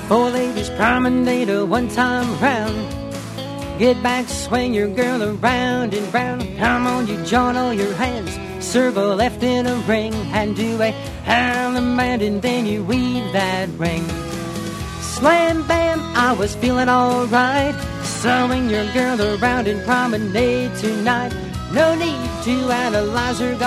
Four ladies promenade a one-time round. Get back, swing your girl around and round. Come on, you join all your hands. Circle left in a ring and do a Harlem-Man, and then you weave that ring. Slam, bam, I was feeling alright. Swing your girl around and promenade tonight. No need to analyze her.